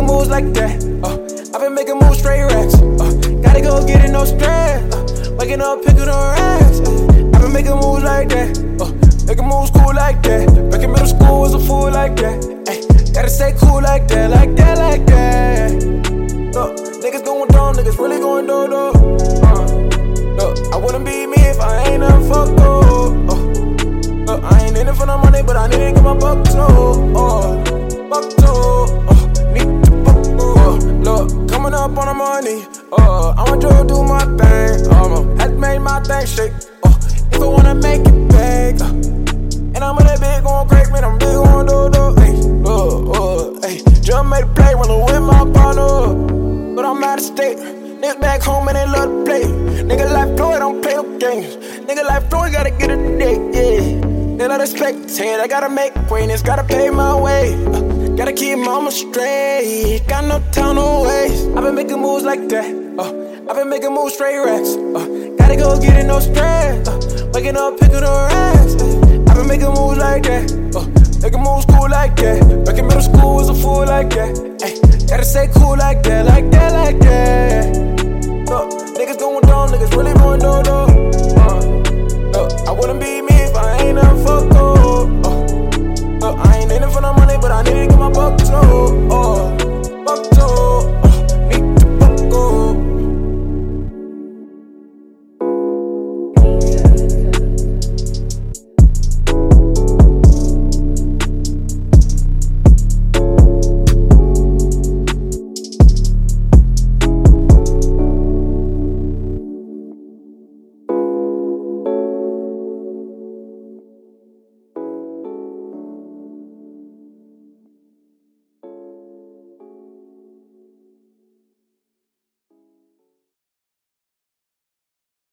moves like that. I've been making moves straight racks. Gotta go get it, no stress. Waking up, picking on racks. I've been making moves like that. Making moves cool like that. Back in middle school was a fool like that. Ay, gotta stay cool like that, like that, like that. Look, niggas going dumb, niggas really going do-do. Look, I wouldn't be me if I ain't nothing fucked up. Look, I ain't in it for no money, but I need to get my buck too. Buck too. Need to buck too. Look, coming up on the money. I'ma just do my thing. Had to make my thing shake. If I wanna make it big. And I'm in that big gon' crack, man, I'm big gon' do. Just made a play, rollin' with my partner. But I'm out of state. Niggas back home and they love to play. Nigga like Floyd, don't play no games. Nigga like Floyd, gotta get it today, yeah. They let us spectate, I gotta make acquaintance, gotta pay my way. Gotta keep mama straight, got no time to waste. I've been making moves like that, I've been making moves straight racks. Gotta go get it, no stress. Waking up, picking on racks. I've been making moves like that, making moves cool like that. Back in middle school was a fool like that. Ay, gotta stay cool like that, like that, like that. Look, niggas going dumb, niggas really going do-do. Look, I wouldn't be me if I ain't nothing fucked up. Look, I ain't in it for no money, but I need to get my buck too.